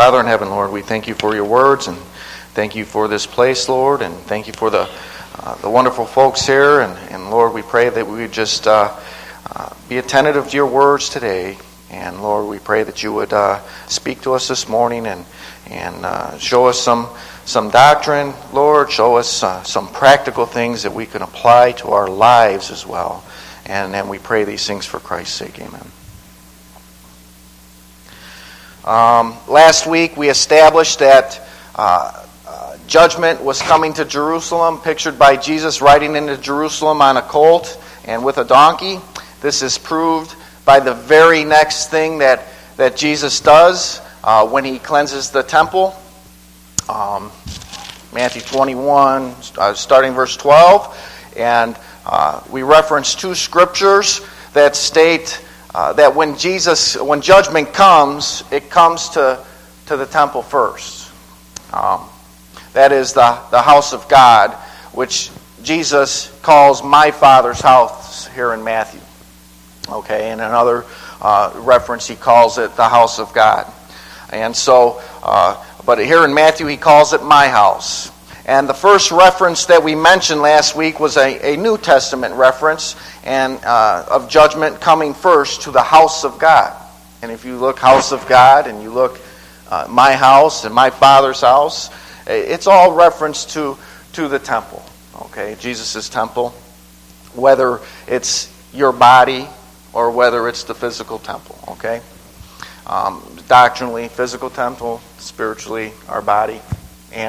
Father in heaven, Lord, we thank you for your words, and thank you for this place, Lord, and thank you for the wonderful folks here. And Lord, we pray that we would just be attentive to your words today. And Lord, we pray that you would speak to us this morning and show us some doctrine, Lord. Show us some practical things that we can apply to our lives as well. And then we pray these things for Christ's sake. Amen. Last week we established that judgment was coming to Jerusalem, pictured by Jesus riding into Jerusalem on a colt and with a donkey. This is proved by the very next thing that Jesus does when he cleanses the temple. Matthew 21, starting verse 12. And we reference two scriptures that state that when judgment comes, it comes to the temple first. That is the house of God, which Jesus calls my Father's house here in Matthew. Okay, and another reference, he calls it the house of God. And so, but here in Matthew, he calls it my house. And the first reference that we mentioned last week was a New Testament reference and of judgment coming first to the house of God. And if you look house of God and you look my house and my Father's house, it's all reference to the temple. Okay, Jesus' temple, whether it's your body or whether it's the physical temple. Okay, doctrinally, physical temple, spiritually, our body, and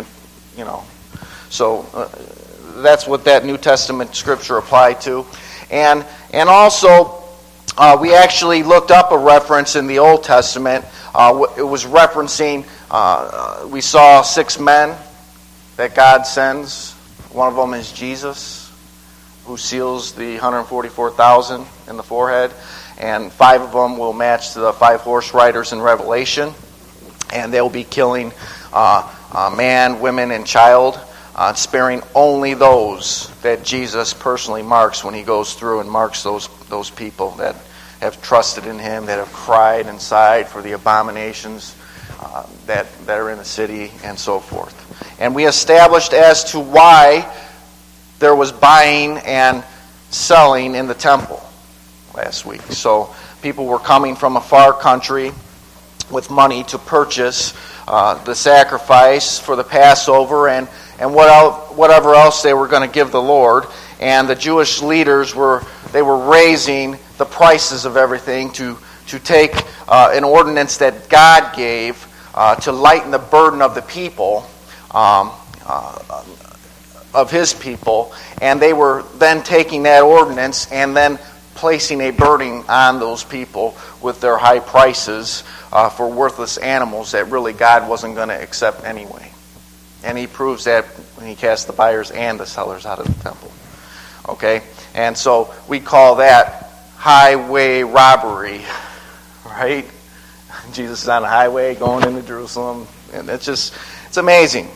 so that's what that New Testament scripture applied to. And also, we actually looked up a reference in the Old Testament. It was referencing, we saw 6 men that God sends. One of them is Jesus, who seals the 144,000 in the forehead. And 5 of them will match to the 5 horse riders in Revelation. And they'll be killing man, women, and child. Sparing only those that Jesus personally marks when he goes through and marks those people that have trusted in him, that have cried and sighed for the abominations that are in the city, and so forth. And we established as to why there was buying and selling in the temple last week. So people were coming from a far country with money to purchase the sacrifice for the Passover and whatever else they were going to give the Lord. And the Jewish leaders were raising the prices of everything to take an ordinance that God gave to lighten the burden of the people, of his people. And they were then taking that ordinance and then placing a burden on those people with their high prices for worthless animals that really God wasn't going to accept anyway. And he proves that when he casts the buyers and the sellers out of the temple. Okay? And so we call that highway robbery. Right? Jesus is on a highway going into Jerusalem. And it's amazing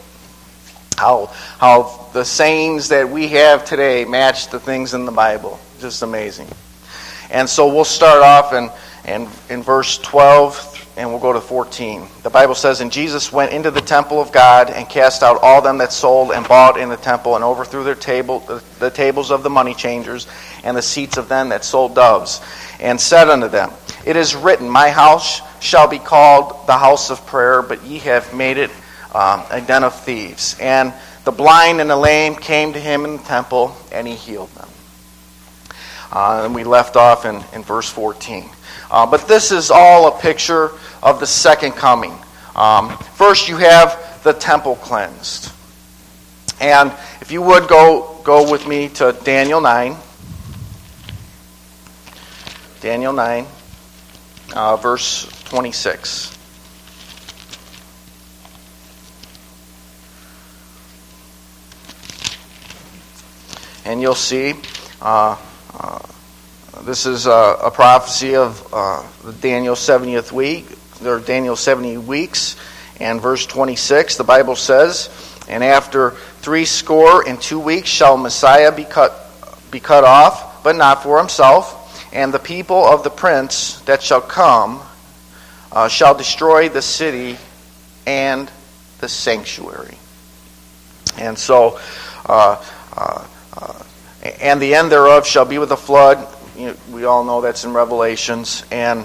how the sayings that we have today match the things in the Bible. Just amazing. And so we'll start off in verse 12, and we'll go to 14. The Bible says, "And Jesus went into the temple of God and cast out all them that sold and bought in the temple, and overthrew their the tables of the money changers and the seats of them that sold doves, and said unto them, It is written, My house shall be called the house of prayer, but ye have made it a den of thieves. And the blind and the lame came to him in the temple, and he healed them." And we left off in verse 14. But this is all a picture of the second coming. First, you have the temple cleansed. And if you would go with me to Daniel 9. Daniel 9, verse 26. And you'll see this is a prophecy of Daniel's 70th week, or Daniel's 70 weeks. And verse 26, the Bible says, "And after 62 weeks shall Messiah be cut off, but not for himself. And the people of the prince that shall come shall destroy the city and the sanctuary. And so, and the end thereof shall be with a flood. We all know that's in Revelation. And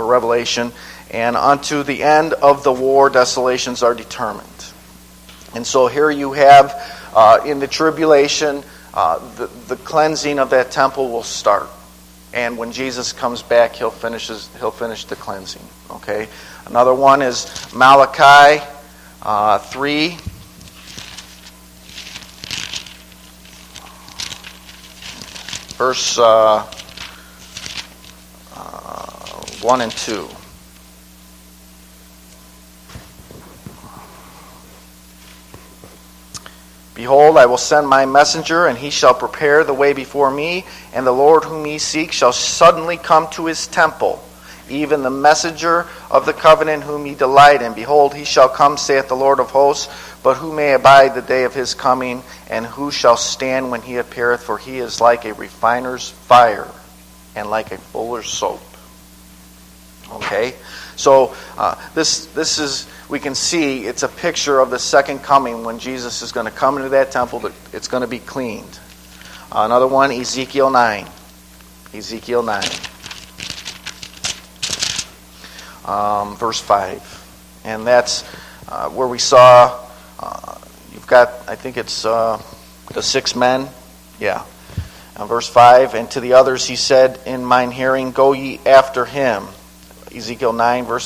unto the end of the war, desolations are determined. And so here you have, in the tribulation, the cleansing of that temple will start. And when Jesus comes back, he'll finish the cleansing. Okay. Another one is Malachi 3. Verse 1 and 2. Behold, I will send my messenger, and he shall prepare the way before me, and the Lord whom ye seek shall suddenly come to his temple, even the messenger of the covenant whom ye delight in. Behold, he shall come, saith the Lord of hosts, but who may abide the day of his coming, and who shall stand when he appeareth? For he is like a refiner's fire, and like a fuller's soap. Okay? So, this is, we can see, it's a picture of the second coming when Jesus is going to come into that temple, but it's going to be cleaned. Another one, Ezekiel 9. Ezekiel 9. Verse 5. And that's where we saw, you've got, I think it's the 6 men. Yeah. Verse 5, and to the others he said in mine hearing, go ye after him. Ezekiel 9, verse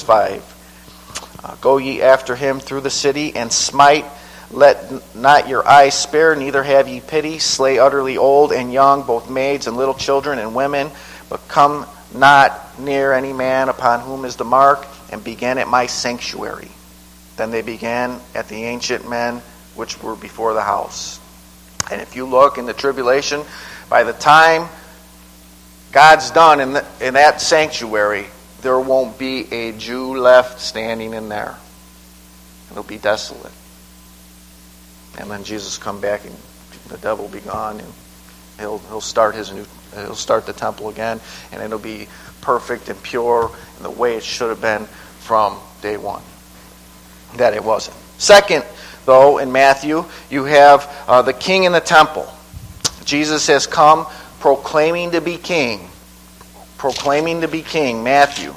5. Go ye after him through the city, and smite, let not your eyes spare, neither have ye pity, slay utterly old and young, both maids and little children and women, but come not near any man upon whom is the mark, and begin at my sanctuary. Then they began at the ancient men which were before the house. And if you look in the tribulation, by the time God's done in that sanctuary, there won't be a Jew left standing in there. It'll be desolate. And then Jesus come back, and the devil will be gone, and he'll start the temple again, and it'll be perfect and pure in the way it should have been from day one. That it wasn't. Second, though, in Matthew, you have the king in the temple. Jesus has come proclaiming to be king. Proclaiming to be king. Matthew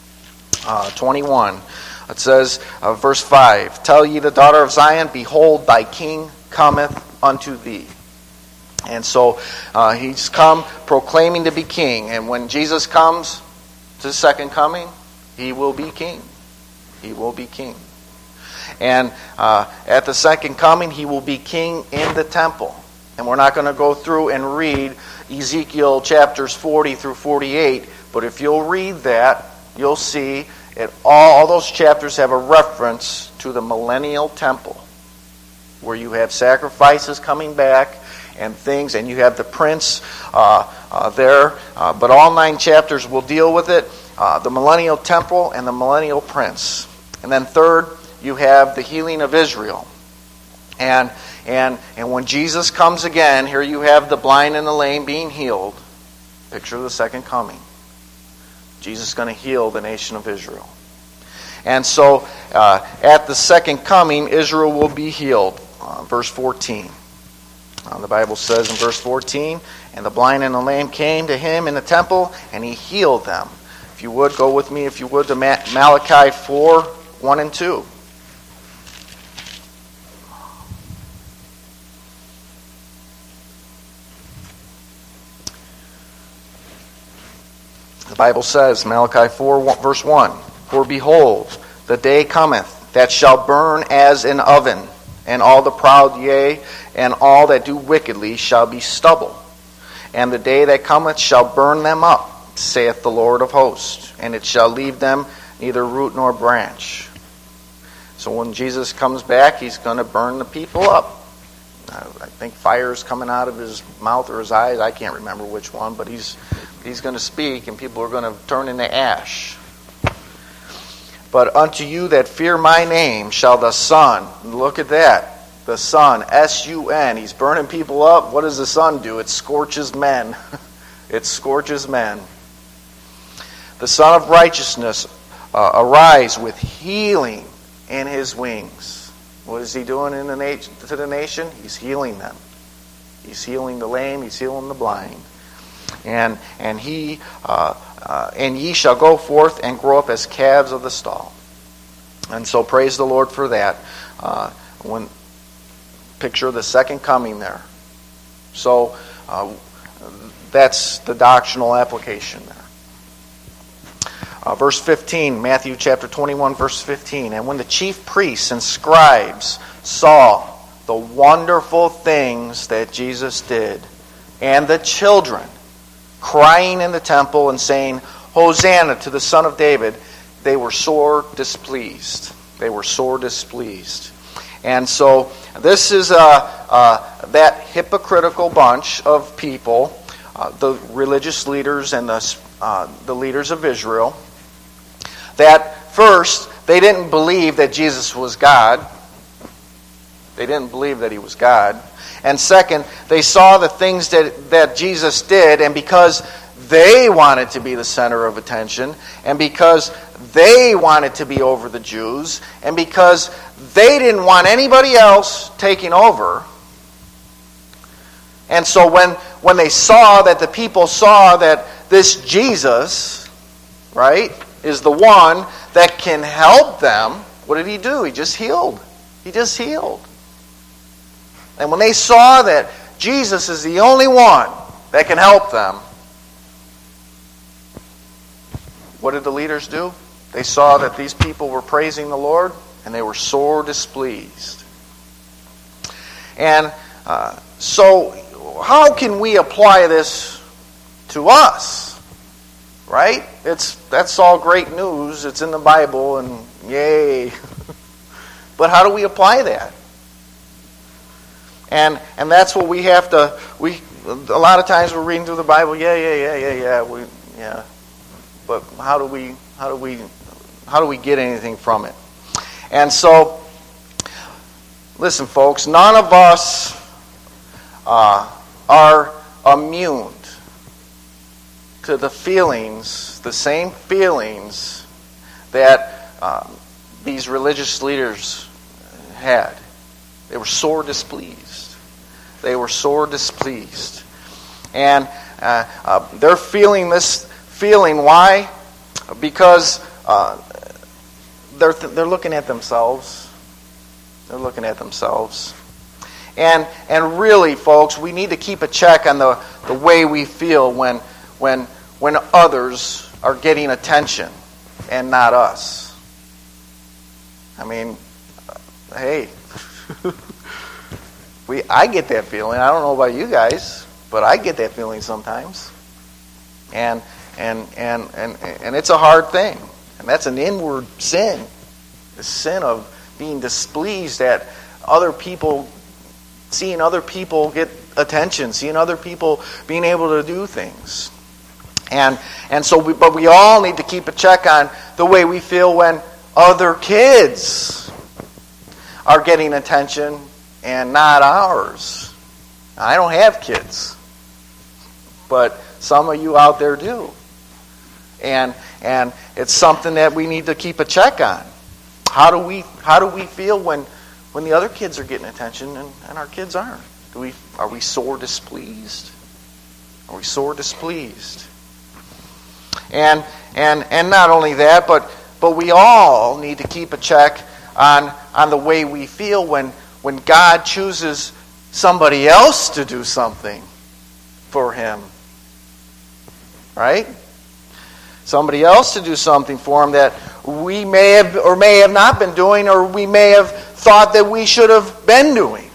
21. It says, verse 5, tell ye the daughter of Zion, behold, thy king cometh unto thee. And so he's come proclaiming to be king. And when Jesus comes to the second coming, he will be king. He will be king. And at the second coming, he will be king in the temple. And we're not going to go through and read Ezekiel chapters 40 through 48, but if you'll read that, you'll see it, all those chapters have a reference to the millennial temple, where you have sacrifices coming back and things, and you have the prince there. But all 9 chapters will deal with it, the millennial temple and the millennial prince. And then third, you have the healing of Israel. And when Jesus comes again, here you have the blind and the lame being healed. Picture of the second coming. Jesus is going to heal the nation of Israel. And so, at the second coming, Israel will be healed. Verse 14. The Bible says in verse 14, and the blind and the lame came to him in the temple, and he healed them. If you would, go with me, if you would, to Malachi 4, 1 and 2. The Bible says, Malachi 4, verse 1, for behold, the day cometh that shall burn as an oven, and all the proud, yea, and all that do wickedly shall be stubble. And the day that cometh shall burn them up, saith the Lord of hosts, and it shall leave them neither root nor branch. So when Jesus comes back, he's going to burn the people up. I think fire is coming out of his mouth or his eyes. I can't remember which one, but he's going to speak, and people are going to turn into ash. But unto you that fear my name shall the sun, look at that, the sun, S-U-N, he's burning people up. What does the sun do? It scorches men. It scorches men. The Son of Righteousness arise with healing in his wings. What is he doing to the nation? He's healing them. He's healing the lame. He's healing the blind. And ye shall go forth and grow up as calves of the stall. And so praise the Lord for that. Picture the second coming there. So that's the doctrinal application there. Verse 15, Matthew chapter 21, verse 15. And when the chief priests and scribes saw the wonderful things that Jesus did, and the children crying in the temple and saying, Hosanna to the Son of David, they were sore displeased. They were sore displeased. And so this is that hypocritical bunch of people, the religious leaders and the leaders of Israel, that first, they didn't believe that Jesus was God. They didn't believe that he was God. And second, they saw the things that Jesus did, and because they wanted to be the center of attention, and because they wanted to be over the Jews, and because they didn't want anybody else taking over. And so when they saw that the people saw that this Jesus, right, is the one that can help them, what did he do? He just healed. He just healed. And when they saw that Jesus is the only one that can help them, what did the leaders do? They saw that these people were praising the Lord, and they were sore displeased. And so how can we apply this to us? Right? That's all great news. It's in the Bible, and yay. But how do we apply that? And that's what we have to. A lot of times we're reading through the Bible. Yeah. But how do we get anything from it? And so, listen, folks. None of us are immune to the feelings, the same feelings that these religious leaders had. They were sore displeased. They were sore displeased. And they're feeling this feeling. Why? Because they're looking at themselves. They're looking at themselves. And really, folks, we need to keep a check on the way we feel when others are getting attention and not us. I mean, hey, I get that feeling. I don't know about you guys, but I get that feeling sometimes. And it's a hard thing. And that's an inward sin. The sin of being displeased at other people, seeing other people get attention, seeing other people being able to do things. But we all need to keep a check on the way we feel when other kids are getting attention and not ours. Now, I don't have kids, but some of you out there do. And it's something that we need to keep a check on. How do we feel when the other kids are getting attention and our kids aren't? Are we sore displeased? Are we sore displeased? And not only that, but we all need to keep a check on the way we feel when God chooses somebody else to do something for him. Right? Somebody else to do something for him that we may have or may have not been doing, or we may have thought that we should have been doing.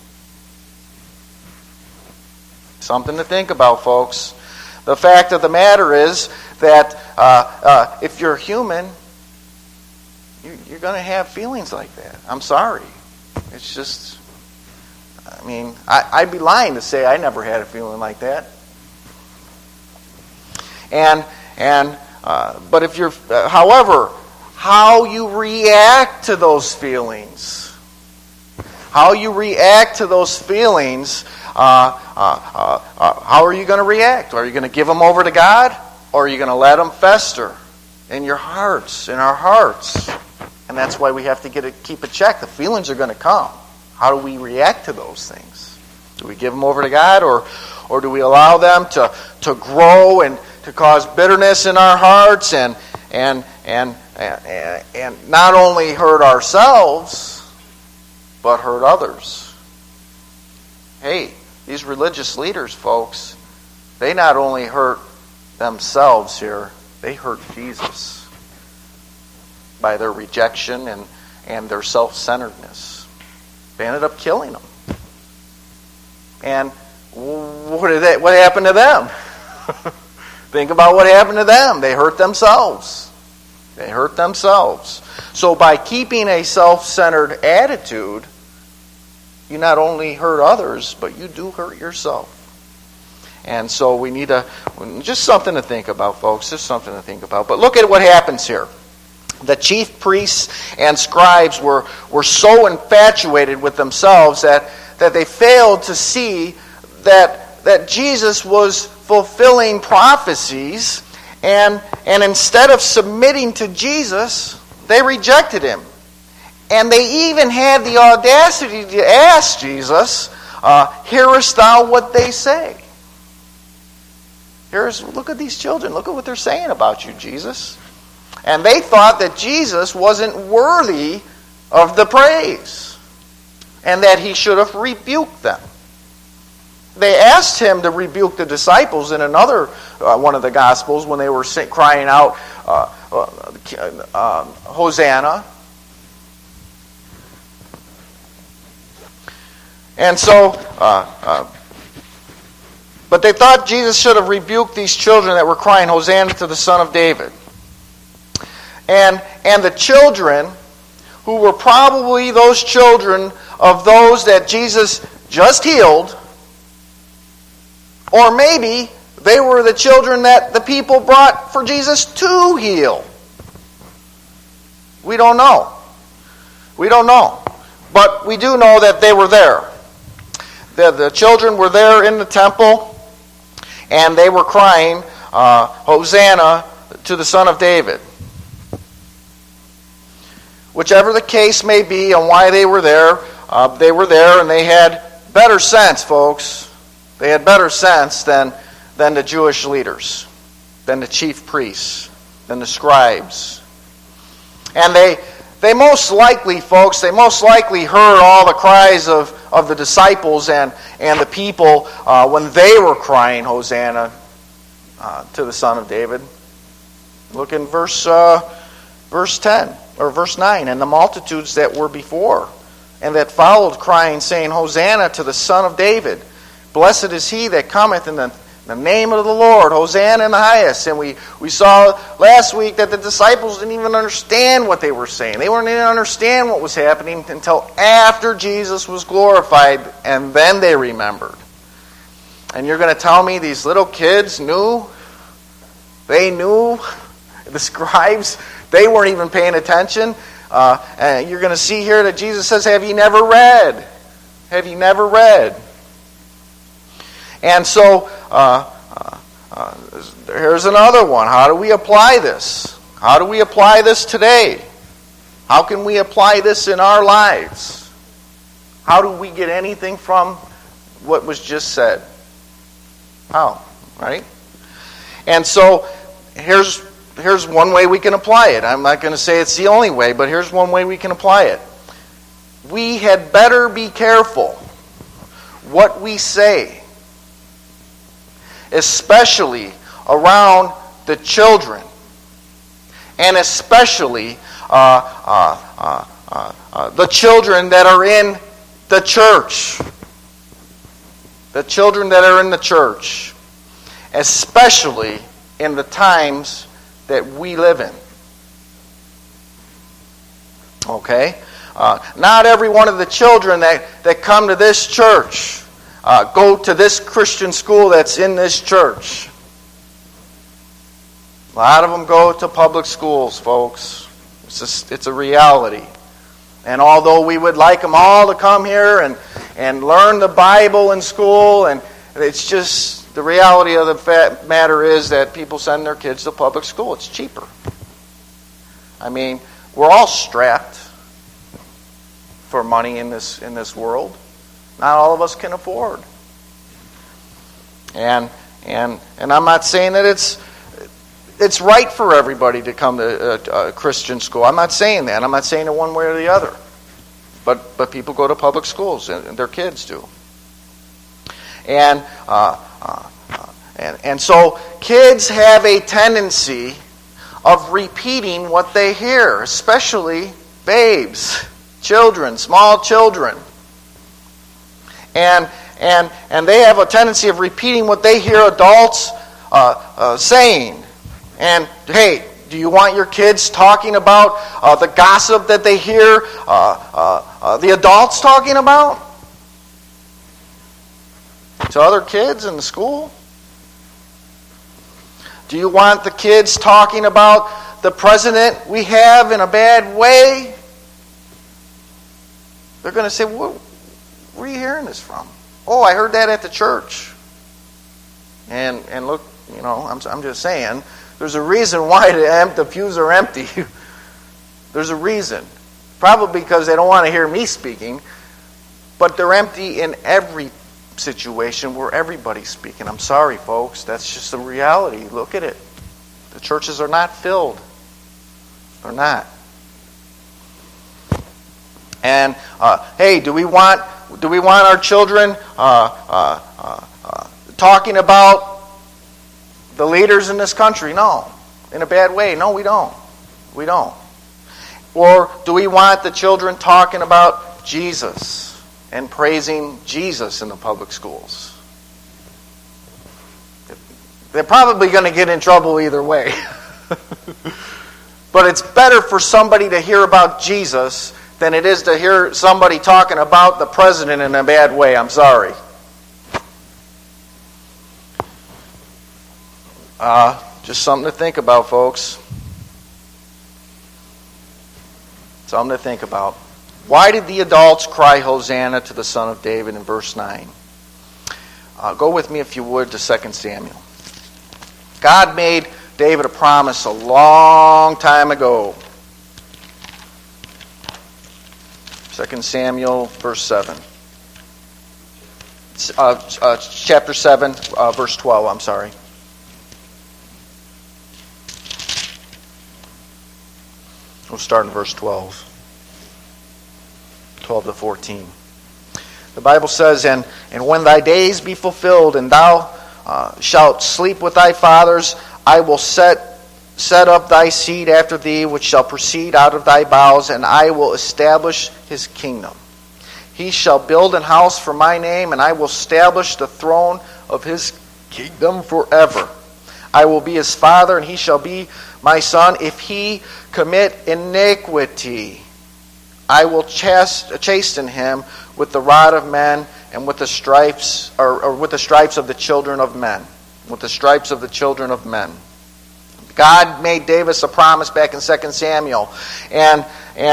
Something to think about, folks. The fact of the matter is that if you're human, you're going to have feelings like that. I'm sorry. It's just, I mean, I'd be lying to say I never had a feeling like that. But if you're, however, how you react to those feelings, how are you going to react? Are you going to give them over to God, or are you going to let them fester in your hearts, in our hearts? And that's why we have to keep a check. The feelings are going to come. How do we react to those things? Do we give them over to God, or do we allow them to grow and to cause bitterness in our hearts and not only hurt ourselves, but hurt others? Hey, these religious leaders, folks, they not only hurt themselves here, they hurt Jesus by their rejection and their self-centeredness. They ended up killing him. And what happened to them? Think about what happened to them. They hurt themselves. They hurt themselves. So by keeping a self-centered attitude, you not only hurt others, but you do hurt yourself. And so we need just something to think about, folks. Just something to think about. But look at what happens here. The chief priests and scribes were so infatuated with themselves that they failed to see that Jesus was fulfilling prophecies, and instead of submitting to Jesus, they rejected him. And they even had the audacity to ask Jesus, hearest thou what they say? Look at these children. Look at what they're saying about you, Jesus. And they thought that Jesus wasn't worthy of the praise and that he should have rebuked them. They asked him to rebuke the disciples in another one of the Gospels when they were crying out, Hosanna. And so, but they thought Jesus should have rebuked these children that were crying, Hosanna to the Son of David. And the children, who were probably those children of those that Jesus just healed, or maybe they were the children that the people brought for Jesus to heal. We don't know. We don't know. But we do know that they were there. The children were there in the temple, and they were crying, Hosanna to the Son of David. Whichever the case may be and why they were there and they had better sense, folks. They had better sense than the Jewish leaders, than the chief priests, than the scribes. And they most likely, folks, heard all the cries of the disciples and the people when they were crying, Hosanna to the Son of David. Look in verse 10. Or verse 9, and the multitudes that were before and that followed crying, saying, Hosanna to the Son of David. Blessed is he that cometh in the name of the Lord. Hosanna in the highest. And we saw last week that the disciples didn't even understand what they were saying. They didn't even understand what was happening until after Jesus was glorified, and then they remembered. And you're going to tell me these little kids knew? They knew? The scribes, they weren't even paying attention. And you're going to see here that Jesus says, have you never read? Have you never read? And so, here's another one. How do we apply this? How do we apply this today? How can we apply this in our lives? How do we get anything from what was just said? How? Right? And so, here's one way we can apply it. I'm not going to say it's the only way, but here's one way we can apply it. We had better be careful what we say, especially around the children, and especially the children that are in the church. The children that are in the church, especially in the times that we live in. Okay? Not every one of the children that come to this church go to this Christian school that's in this church. A lot of them go to public schools, folks. It's a reality. And although we would like them all to come here and learn the Bible in school, and it's just the reality of the matter is that people send their kids to public school. It's cheaper. I mean, We're all strapped for money in this world. Not all of us can afford. And I'm not saying that it's right for everybody to come to a Christian school. I'm not saying that. I'm not saying it one way or the other. But people go to public schools, and their kids do. And so kids have a tendency of repeating what they hear, especially babes, children, small children. And they have a tendency of repeating what they hear adults saying. And hey, do you want your kids talking about the gossip that they hear the adults talking about to other kids in the school? Do you want the kids talking about the president we have in a bad way? They're going to say, where are you hearing this from? Oh, I heard that at the church. And look, I'm just saying, there's a reason why the pews are empty. There's a reason. Probably because they don't want to hear me speaking, but they're empty in every situation where everybody's speaking. I'm sorry, folks. That's just the reality. Look at it. The churches are not filled. They're not. And hey, do we want our children talking about the leaders in this country? No. In a bad way? No, we don't. We don't. Or do we want the children talking about Jesus and praising Jesus in the public schools? They're probably going to get in trouble either way. But it's better for somebody to hear about Jesus than it is to hear somebody talking about the president in a bad way. I'm sorry. Just something to think about, folks. Something to think about. Why did the adults cry Hosanna to the Son of David in verse 9? Go with me, if you would, to 2 Samuel. God made David a promise a long time ago. 2 Samuel, verse 7. Chapter 7, verse 12, I'm sorry. We'll start in verse 12. 12 to 14. The Bible says, And when thy days be fulfilled, and thou shalt sleep with thy fathers, I will set up thy seed after thee, which shall proceed out of thy bowels, and I will establish his kingdom. He shall build an house for my name, and I will establish the throne of his kingdom forever. I will be his father, and he shall be my son. If he commit iniquity, I will chasten him with the rod of men and with the stripes, or with the stripes of the children of men. With the stripes of the children of men. God made David a promise back in 2 Samuel. And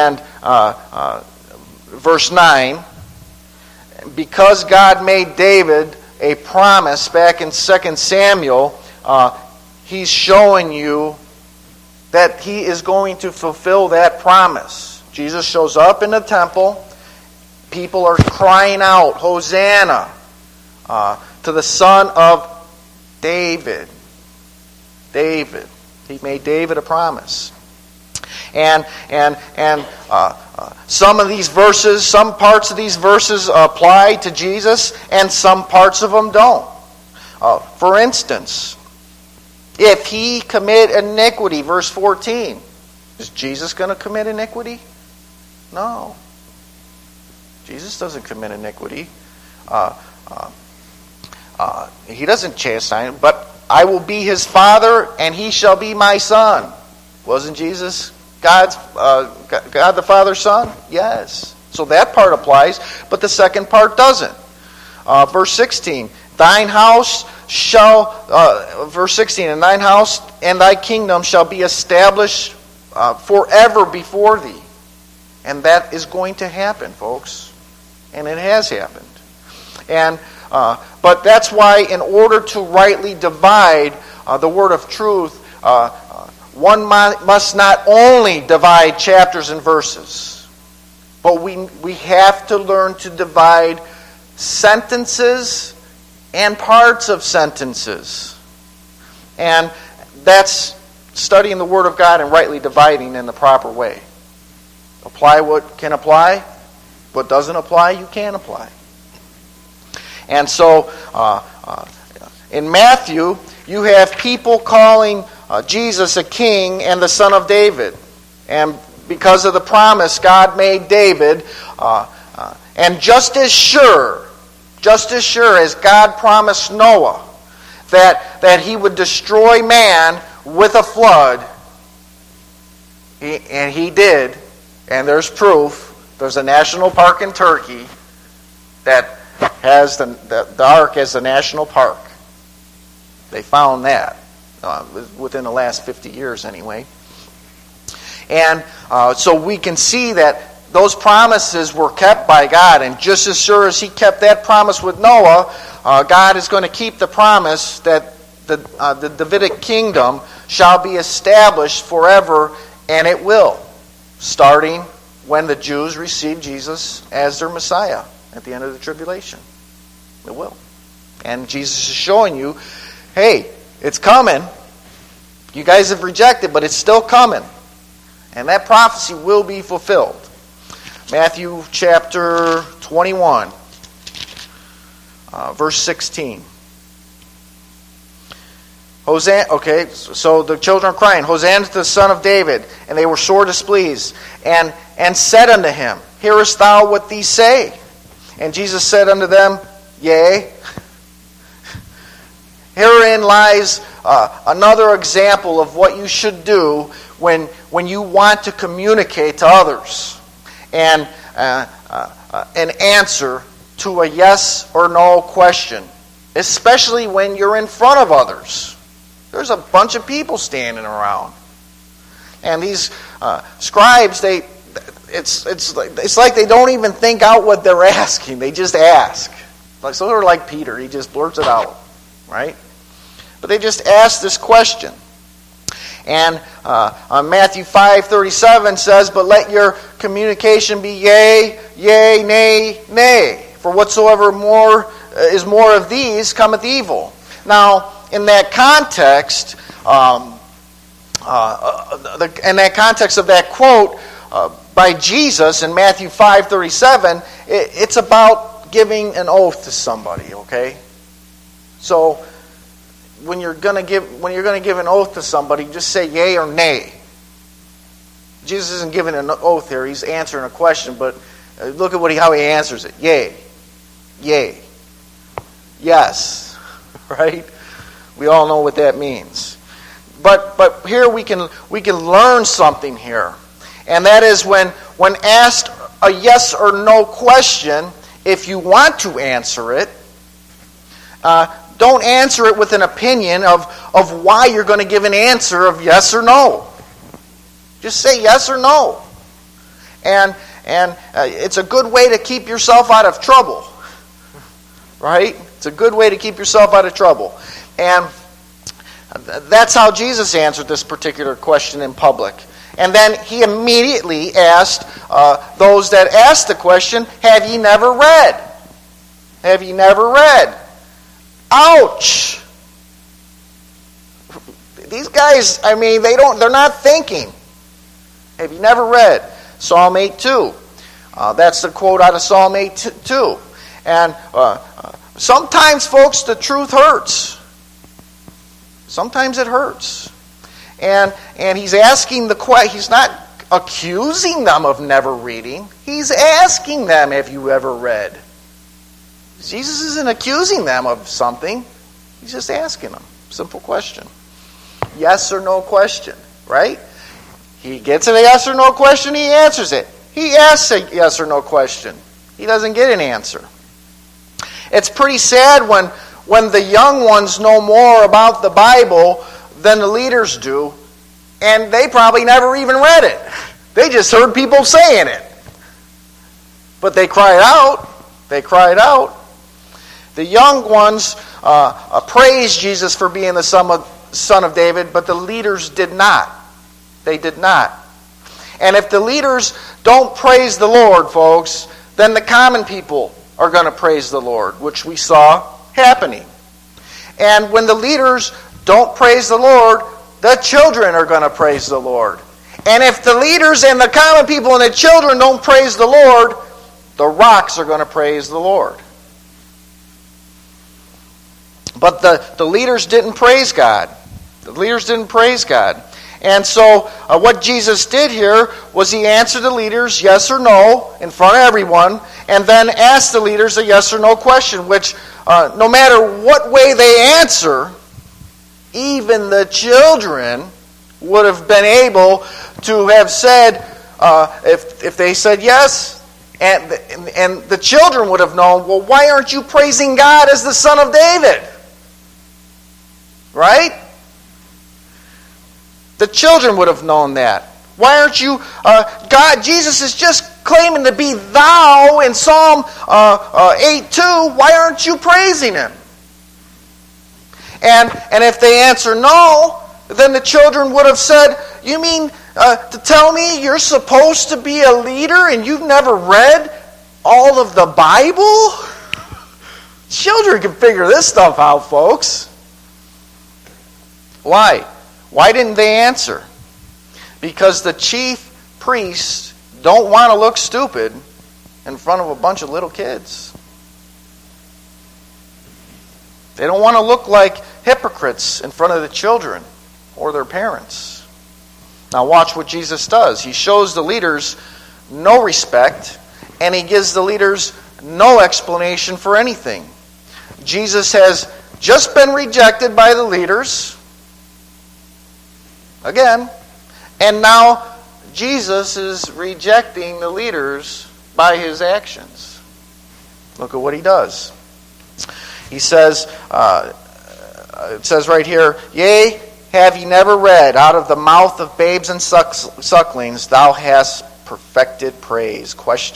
verse 9, because God made David a promise back in 2 Samuel, he's showing you that he is going to fulfill that promise. Jesus shows up in the temple. People are crying out, Hosanna, to the Son of David. David. He made David a promise. And some of these verses, some parts of these verses apply to Jesus, and some parts of them don't. For instance, if he commit iniquity, verse 14, is Jesus going to commit iniquity? No. Jesus doesn't commit iniquity. He doesn't chastise, but I will be his father, and he shall be my son. Wasn't Jesus God the Father's son? Yes. So that part applies, but the second part doesn't. Verse 16, thine house shall, verse 16, and thine house and thy kingdom shall be established forever before thee. And that is going to happen, folks. And it has happened. And but that's why, in order to rightly divide the word of truth, one must not only divide chapters and verses, but we have to learn to divide sentences and parts of sentences. And that's studying the Word of God and rightly dividing in the proper way. Apply what can apply. What doesn't apply, you can't apply. And so, in Matthew, you have people calling Jesus a king and the son of David. And because of the promise God made David, and just as sure as God promised Noah that he would destroy man with a flood, and he did, and there's proof. There's a national park in Turkey that has the ark as a national park. They found that within the last 50 years anyway. And so we can see that those promises were kept by God. And just as sure as he kept that promise with Noah, God is going to keep the promise that the Davidic kingdom shall be established forever, and it will, starting when the Jews receive Jesus as their Messiah at the end of the tribulation. It will. And Jesus is showing you, hey, it's coming. You guys have rejected, but it's still coming. And that prophecy will be fulfilled. Matthew chapter 21, verse 16. Hosanna, okay, so the children are crying, Hosanna to the Son of David. And they were sore displeased, and said unto him, Hearest thou what these say? And Jesus said unto them, Yea. Herein lies another example of what you should do when you want to communicate to others and an answer to a yes or no question, especially when you're in front of others. There's a bunch of people standing around, and these scribes, it's like they don't even think out what they're asking. They just ask. So they're like Peter. He just blurts it out, right? But they just ask this question. And Matthew 5:37 says, But let your communication be yea, yea, nay, nay. For whatsoever is more of these cometh evil. Now, in that context, of that quote by Jesus in Matthew 5:37, it's about giving an oath to somebody. Okay, so when you're going to give an oath to somebody, just say yea or nay. Jesus isn't giving an oath here; he's answering a question. But look at how he answers it: yea, yea, yes. Right? We all know what that means. But here we can learn something here. And that is when asked a yes or no question, if you want to answer it, don't answer it with an opinion of why you're going to give an answer of yes or no. Just say yes or no. And it's a good way to keep yourself out of trouble. Right? It's a good way to keep yourself out of trouble. And that's how Jesus answered this particular question in public. And then he immediately asked those that asked the question, Have ye never read? Have ye never read? Ouch! These guys, they're not thinking. Have you never read? Psalm 8:2. That's the quote out of Psalm 8:2. And sometimes, folks, the truth hurts. Sometimes it hurts. And he's asking the question. He's not accusing them of never reading. He's asking them, have you ever read? Jesus isn't accusing them of something. He's just asking them. Simple question. Yes or no question, right? He gets a yes or no question, he answers it. He asks a yes or no question. He doesn't get an answer. It's pretty sad when the young ones know more about the Bible than the leaders do, and they probably never even read it. They just heard people saying it. But they cried out. They cried out. The young ones praised Jesus for being the son of David, but the leaders did not. They did not. And if the leaders don't praise the Lord, folks, then the common people are going to praise the Lord, which we saw happening. And when the leaders don't praise the Lord, the children are going to praise the Lord. And if the leaders and the common people and the children don't praise the Lord, the rocks are going to praise the Lord. But the leaders didn't praise God. The leaders didn't praise God. And so what Jesus did here was he answered the leaders yes or no in front of everyone, and then asked the leaders a yes or no question, which no matter what way they answer, even the children would have been able to have said, if they said yes, and the children would have known, well, why aren't you praising God as the Son of David? Right? The children would have known that. Why aren't you, God, Jesus is just claiming to be thou in Psalm 8:2. Why aren't you praising him? And if they answer no, then the children would have said, you mean to tell me you're supposed to be a leader and you've never read all of the Bible? Children can figure this stuff out, folks. Why? Why didn't they answer? Because the chief priests don't want to look stupid in front of a bunch of little kids. They don't want to look like hypocrites in front of the children or their parents. Now watch what Jesus does. He shows the leaders no respect, and he gives the leaders no explanation for anything. Jesus has just been rejected by the leaders. Again. And now Jesus is rejecting the leaders by his actions. Look at what he does. He says, it says right here, yea, have ye never read, out of the mouth of babes and sucklings thou hast perfected praise? ?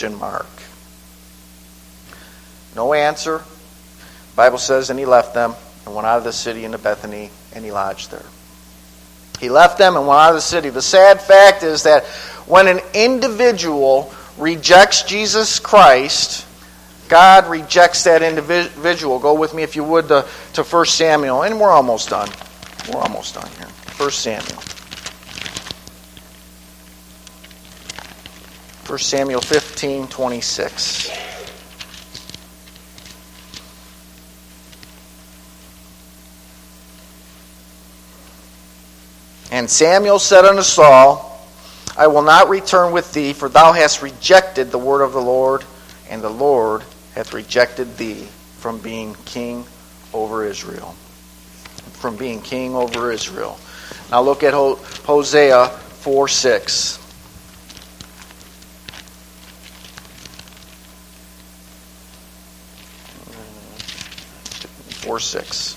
No answer. The Bible says, and he left them and went out of the city into Bethany, and he lodged there. He left them and went out of the city. The sad fact is that when an individual rejects Jesus Christ, God rejects that individual. Go with me, if you would, to 1 Samuel. And we're almost done. We're almost done here. 1 Samuel. 1 Samuel 15:26. And Samuel said unto Saul, I will not return with thee, for thou hast rejected the word of the Lord, and the Lord hath rejected thee from being king over Israel. From being king over Israel. Now look at Hosea 4:6. 4:6.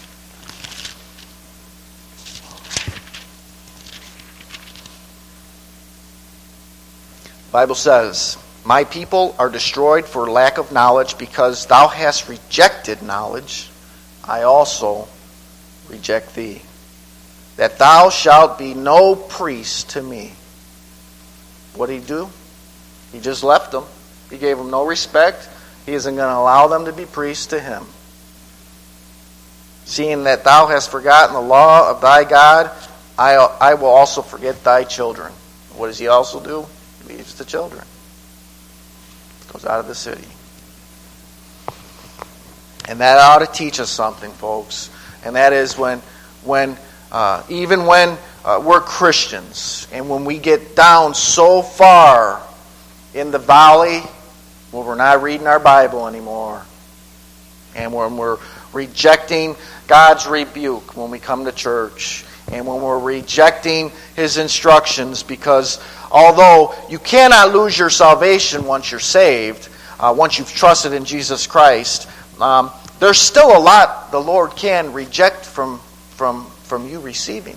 The Bible says, my people are destroyed for lack of knowledge, because thou hast rejected knowledge. I also reject thee, that thou shalt be no priest to me. What did he do? He just left them. He gave them no respect. He isn't going to allow them to be priests to him. Seeing that thou hast forgotten the law of thy God, I will also forget thy children. What does he also do? He leaves the children. Goes out of the city. And that ought to teach us something, folks. And that is when even when we're Christians, and when we get down so far in the valley where we're not reading our Bible anymore, and when we're rejecting God's rebuke when we come to church, and when we're rejecting his instructions, because although you cannot lose your salvation once you're saved, once you've trusted in Jesus Christ, there's still a lot the Lord can reject from you receiving.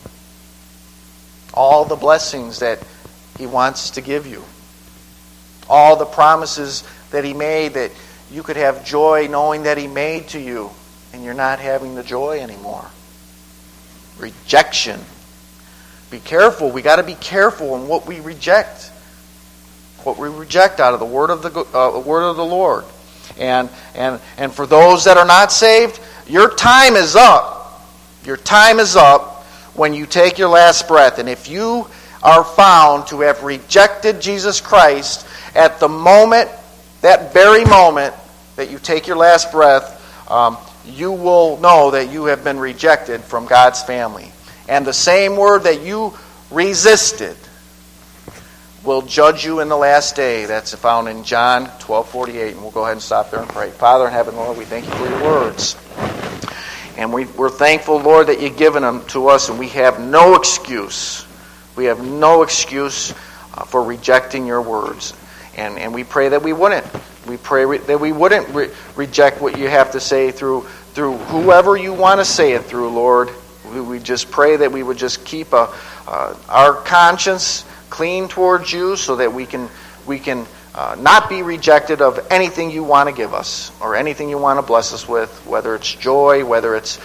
All the blessings that he wants to give you. All the promises that he made, that you could have joy knowing that he made to you, and you're not having the joy anymore. Rejection. be careful. We got to be careful in what we reject. What we reject out of the word of the Lord. And for those that are not saved, your time is up. Your time is up when you take your last breath. And if you are found to have rejected Jesus Christ at the moment, that very moment that you take your last breath, you will know that you have been rejected from God's family. And the same word that you resisted will judge you in the last day. That's found in John 12:48. And we'll go ahead and stop there and pray. Father in heaven, Lord, we thank you for your words. And we're thankful, Lord, that you've given them to us, and we have no excuse. We have no excuse for rejecting your words. And we pray that we wouldn't. We pray that we wouldn't reject what you have to say through whoever you want to say it through, Lord. We just pray that we would just keep our conscience clean towards you, so that we can not be rejected of anything you want to give us or anything you want to bless us with, whether it's joy, whether it's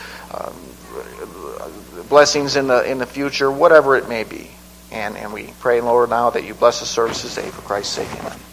blessings in the future, whatever it may be. And we pray, Lord, now that you bless the services today for Christ's sake. Amen.